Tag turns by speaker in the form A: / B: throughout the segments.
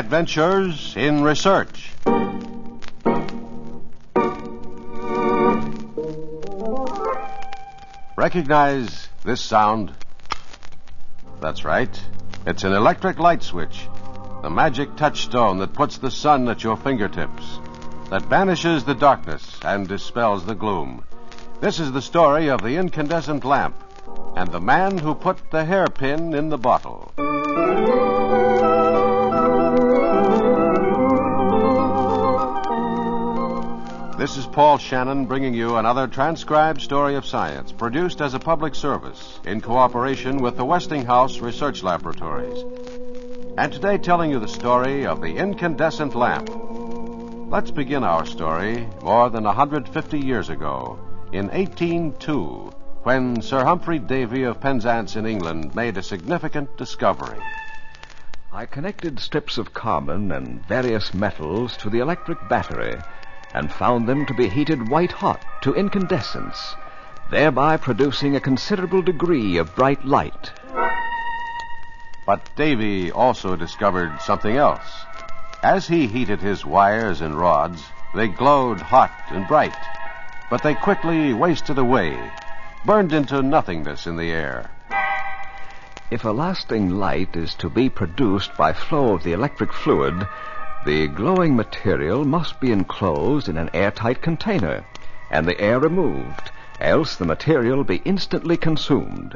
A: Adventures in Research. Recognize this sound? That's right. It's an electric light switch, the magic touchstone that puts the sun at your fingertips, that banishes the darkness and dispels the gloom. This is the story of the incandescent lamp and the man who put the hairpin in the bottle. This is Paul Shannon bringing you another transcribed story of science, produced as a public service in cooperation with the Westinghouse Research Laboratories. And today telling you the story of the incandescent lamp. Let's begin our story more than 150 years ago, in 1802, when Sir Humphrey Davy of Penzance in England made a significant discovery.
B: I connected strips of carbon and various metals to the electric battery and found them to be heated white-hot to incandescence, thereby producing a considerable degree of bright light.
A: But Davy also discovered something else. As he heated his wires and rods, they glowed hot and bright, but they quickly wasted away, burned into nothingness in the air.
B: If a lasting light is to be produced by flow of the electric fluid, the glowing material must be enclosed in an airtight container, and the air removed, else the material be instantly consumed.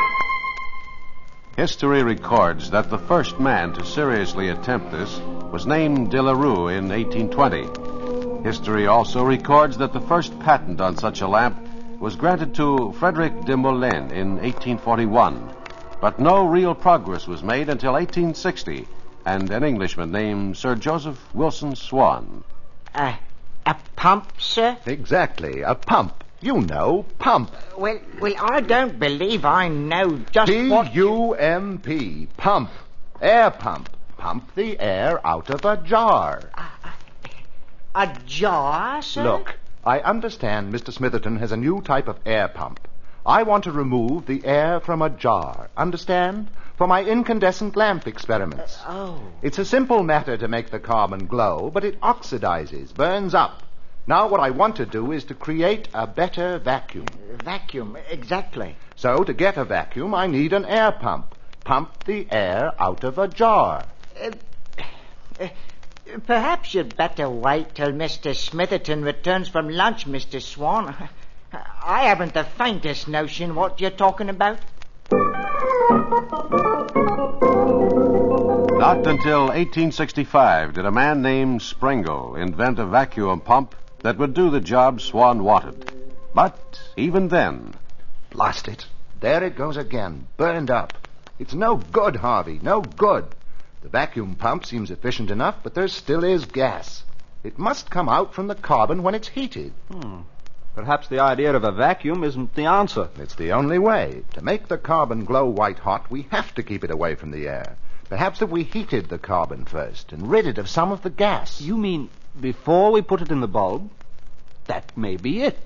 A: History records that the first man to seriously attempt this was named De La Rue in 1820. History also records that the first patent on such a lamp was granted to Frederic de Molène in 1841. But no real progress was made until 1860, and an Englishman named Sir Joseph Wilson Swan.
C: A pump, sir?
D: Exactly, a pump. You know, pump.
C: Well, I don't believe I know just what...
D: P-U-M-P, pump. Air pump. Pump the air out of a jar.
C: A jar, sir?
D: Look, I understand Mr. Smitherton has a new type of air pump. I want to remove the air from a jar, understand? For my incandescent lamp experiments. It's a simple matter to make the carbon glow, but it oxidizes, burns up. Now what I want to do is to create a better vacuum.
C: Vacuum, exactly.
D: So to get a vacuum, I need an air pump. Pump the air out of a jar.
C: Perhaps you'd better wait till Mr. Smitherton returns from lunch, Mr. Swan. I haven't the faintest notion what you're talking about.
A: Not until 1865 did a man named Sprengel invent a vacuum pump that would do the job Swan wanted. But even then...
D: Blast it. There it goes again, burned up. It's no good, Harvey, no good. The vacuum pump seems efficient enough, but there still is gas. It must come out from the carbon when it's heated.
E: Perhaps the idea of a vacuum isn't the answer.
D: It's the only way. To make the carbon glow white-hot, we have to keep it away from the air. Perhaps if we heated the carbon first and rid it of some of the gas.
E: You mean before we put it in the bulb? That may be it.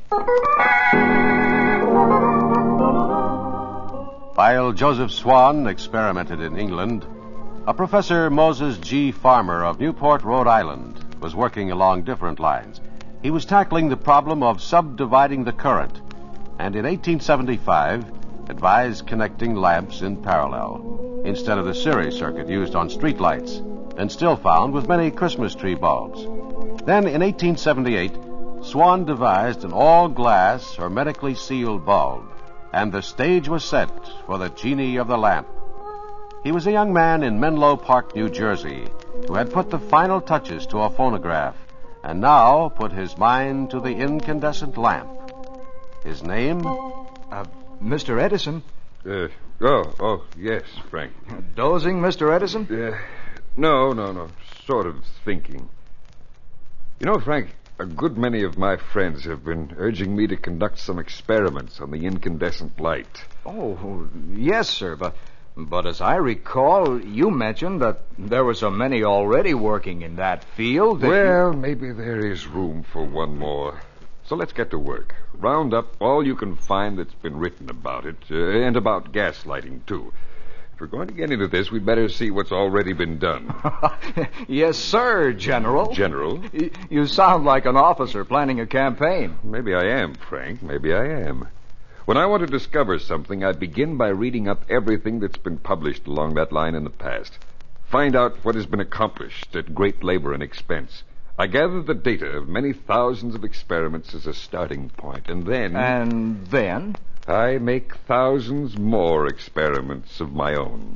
A: While Joseph Swan experimented in England, a Professor Moses G. Farmer of Newport, Rhode Island, was working along different lines. He was tackling the problem of subdividing the current, and in 1875 advised connecting lamps in parallel, instead of the series circuit used on streetlights, and still found with many Christmas tree bulbs. Then in 1878, Swan devised an all-glass, hermetically sealed bulb, and the stage was set for the genie of the lamp. He was a young man in Menlo Park, New Jersey, who had put the final touches to a phonograph, and now put his mind to the incandescent lamp. His name?
B: Mr. Edison.
F: Yes, Frank.
B: Dozing, Mr. Edison?
F: No. Sort of thinking. You know, Frank, a good many of my friends have been urging me to conduct some experiments on the incandescent light.
B: Oh, yes, sir, but as I recall, you mentioned that there were so many already working in that field that...
F: Well, maybe there is room for one more. So let's get to work. Round up all you can find that's been written about it, and about gaslighting, too. If we're going to get into this, we'd better see what's already been done.
B: Yes, sir, General.
F: General?
B: You sound like an officer planning a campaign.
F: Maybe I am, Frank. Maybe I am. When I want to discover something, I begin by reading up everything that's been published along that line in the past. Find out what has been accomplished at great labor and expense. I gather the data of many thousands of experiments as a starting point, and then...
B: And then?
F: I make thousands more experiments of my own.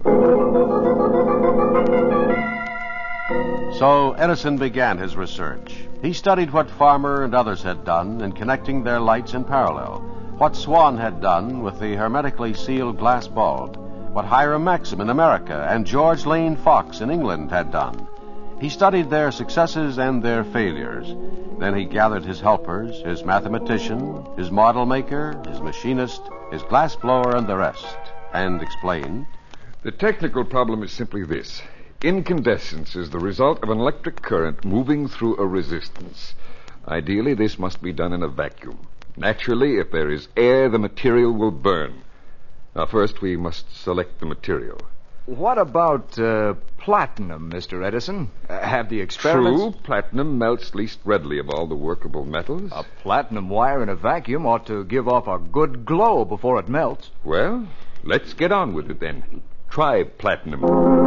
A: So Edison began his research. He studied what Farmer and others had done in connecting their lights in parallel, what Swan had done with the hermetically sealed glass bulb, what Hiram Maxim in America and George Lane Fox in England had done. He studied their successes and their failures. Then he gathered his helpers, his mathematician, his model maker, his machinist, his glass blower, and the rest, and explained.
F: The technical problem is simply this. Incandescence is the result of an electric current moving through a resistance. Ideally, this must be done in a vacuum. Naturally, if there is air, the material will burn. Now, first, we must select the material.
B: What about platinum, Mr. Edison? Have the experiments...
F: True, platinum melts least readily of all the workable metals.
B: A platinum wire in a vacuum ought to give off a good glow before it melts.
F: Well, let's get on with it then. Try platinum.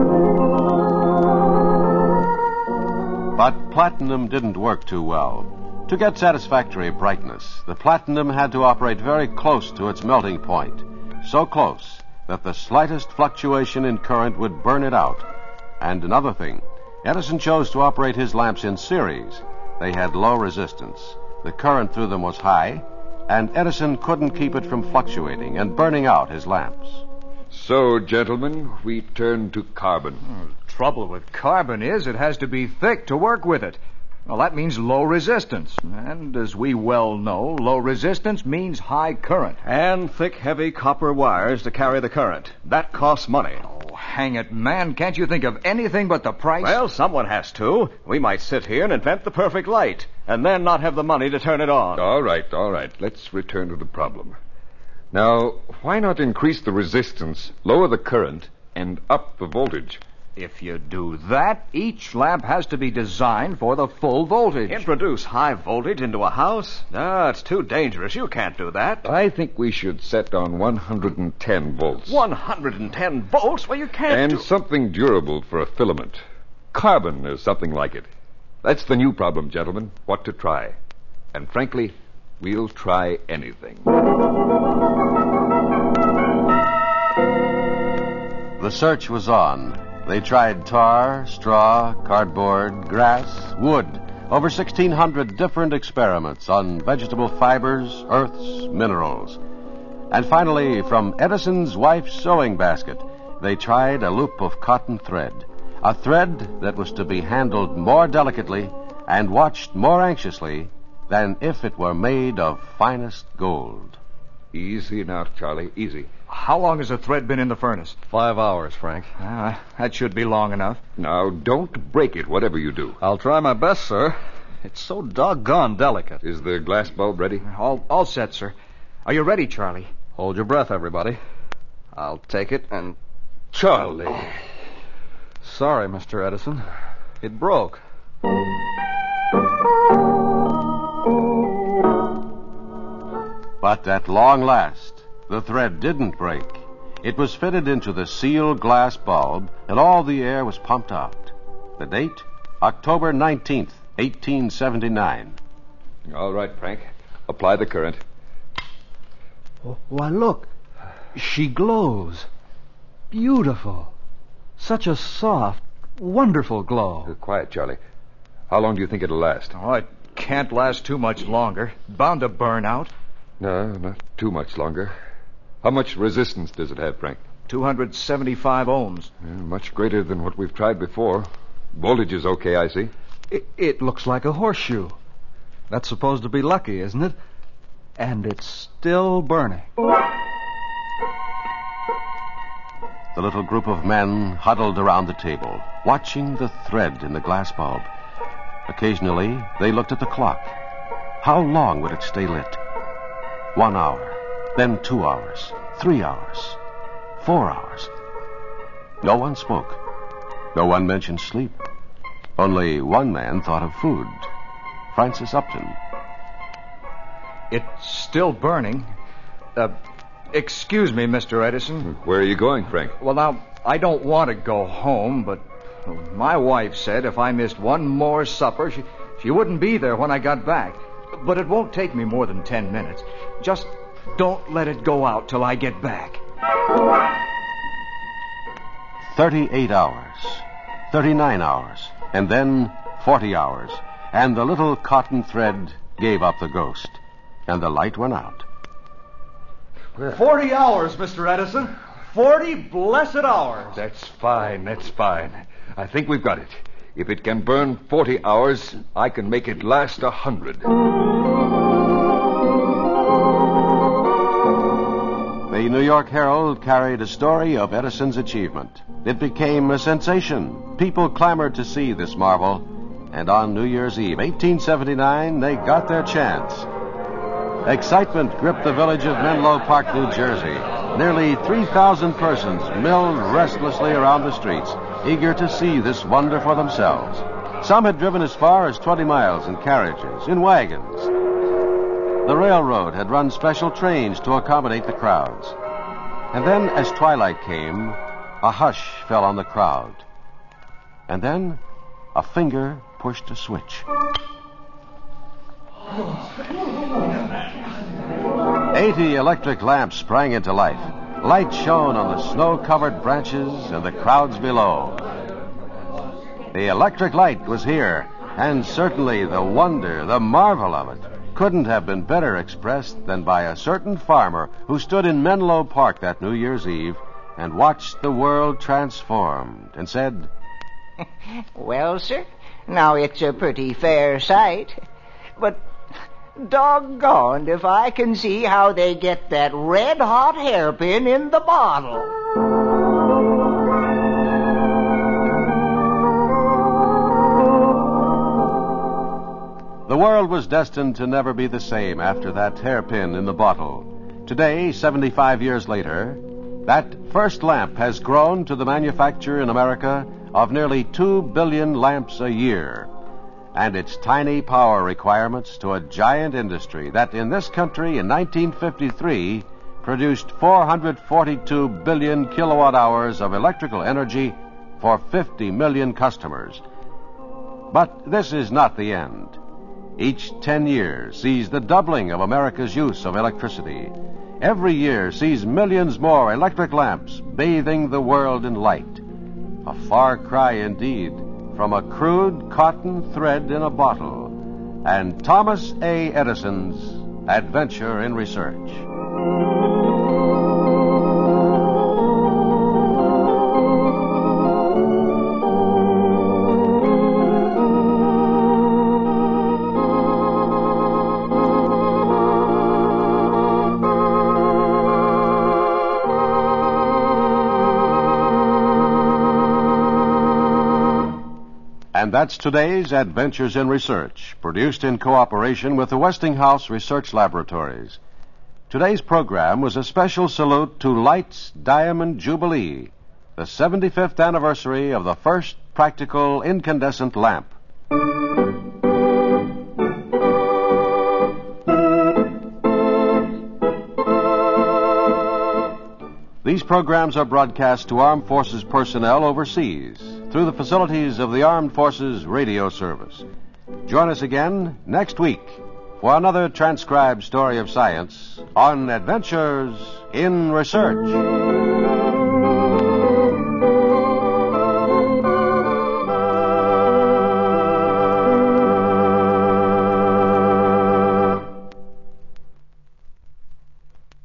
A: But platinum didn't work too well. To get satisfactory brightness, the platinum had to operate very close to its melting point. So close that the slightest fluctuation in current would burn it out. And another thing, Edison chose to operate his lamps in series. They had low resistance. The current through them was high, and Edison couldn't keep it from fluctuating and burning out his lamps.
F: So, gentlemen, we turn to carbon.
B: The trouble with carbon is it has to be thick to work with it. Well, that means low resistance. And as we well know, low resistance means high current.
E: And thick, heavy copper wires to carry the current. That costs money.
B: Oh, hang it, man. Can't you think of anything but the price?
E: Well, someone has to. We might sit here and invent the perfect light, and then not have the money to turn it on.
F: All right. Let's return to the problem. Now, why not increase the resistance, lower the current, and up the voltage?
B: If you do that, each lamp has to be designed for the full voltage.
E: Introduce high voltage into a house? No, it's too dangerous. You can't do that.
F: I think we should set on 110 volts.
E: 110 volts? Well, you can't
F: And something durable for a filament. Carbon or something like it. That's the new problem, gentlemen. What to try. And frankly, we'll try anything.
A: The search was on. They tried tar, straw, cardboard, grass, wood, over 1,600 different experiments on vegetable fibers, earths, minerals. And finally, from Edison's wife's sewing basket, they tried a loop of cotton thread, a thread that was to be handled more delicately and watched more anxiously than if it were made of finest gold.
F: Easy now, Charlie, easy.
B: How long has the thread been in the furnace?
E: 5 hours, Frank.
B: That should be long enough.
F: Now, don't break it, whatever you do.
E: I'll try my best, sir. It's so doggone delicate.
F: Is the glass bulb ready?
B: All set, sir. Are you ready, Charlie?
E: Hold your breath, everybody. I'll take it and...
F: Charlie.
E: Sorry, Mr. Edison. It broke.
A: But at long last, the thread didn't break. It was fitted into the sealed glass bulb, and all the air was pumped out. The date? October 19th, 1879.
F: All right, Frank. Apply the current.
E: Why, look. She glows. Beautiful. Such a soft, wonderful glow.
F: Quiet, Charlie. How long do you think it'll last?
B: Oh, it can't last too much longer. Bound to burn out.
F: No, not too much longer. How much resistance does it have, Frank?
B: 275 ohms.
F: Much greater than what we've tried before. Voltage is okay, I see.
E: It looks like a horseshoe. That's supposed to be lucky, isn't it? And it's still burning.
A: The little group of men huddled around the table, watching the thread in the glass bulb. Occasionally, they looked at the clock. How long would it stay lit? 1 hour, then 2 hours, 3 hours, 4 hours. No one spoke. No one mentioned sleep. Only one man thought of food. Francis Upton.
E: It's still burning. Excuse me, Mr. Edison.
F: Where are you going, Frank?
E: Well, now, I don't want to go home, but my wife said if I missed one more supper, she wouldn't be there when I got back. But it won't take me more than 10 minutes. Just don't let it go out till I get back.
A: 38 hours, 39 hours, and then 40 hours, and the little cotton thread gave up the ghost, and the light went out.
E: 40 hours, Mr. Edison. 40 blessed hours.
F: That's fine. I think we've got it. If it can burn 40 hours, I can make it last 100.
A: The New York Herald carried a story of Edison's achievement. It became a sensation. People clamored to see this marvel. And on New Year's Eve, 1879, they got their chance. Excitement gripped the village of Menlo Park, New Jersey. Nearly 3,000 persons milled restlessly around the streets, eager to see this wonder for themselves. Some had driven as far as 20 miles in carriages, in wagons. The railroad had run special trains to accommodate the crowds. And then, as twilight came, a hush fell on the crowd. And then, a finger pushed a switch. 80 electric lamps sprang into life. Light shone on the snow-covered branches and the crowds below. The electric light was here, and certainly the wonder, the marvel of it, couldn't have been better expressed than by a certain farmer who stood in Menlo Park that New Year's Eve and watched the world transformed and said,
C: Well, sir, now it's a pretty fair sight, but doggone if I can see how they get that red-hot hairpin in the bottle.
A: The world was destined to never be the same after that hairpin in the bottle. Today, 75 years later, that first lamp has grown to the manufacture in America of nearly 2 billion lamps a year, and its tiny power requirements to a giant industry that in this country in 1953 produced 442 billion kilowatt hours of electrical energy for 50 million customers. But this is not the end. Each 10 years sees the doubling of America's use of electricity. Every year sees millions more electric lamps bathing the world in light. A far cry indeed from a crude cotton thread in a bottle and Thomas A. Edison's adventure in research. And that's today's Adventures in Research, produced in cooperation with the Westinghouse Research Laboratories. Today's program was a special salute to Light's Diamond Jubilee, the 75th anniversary of the first practical incandescent lamp. These programs are broadcast to Armed Forces personnel overseas through the facilities of the Armed Forces Radio Service. Join us again next week for another transcribed story of science on Adventures in Research.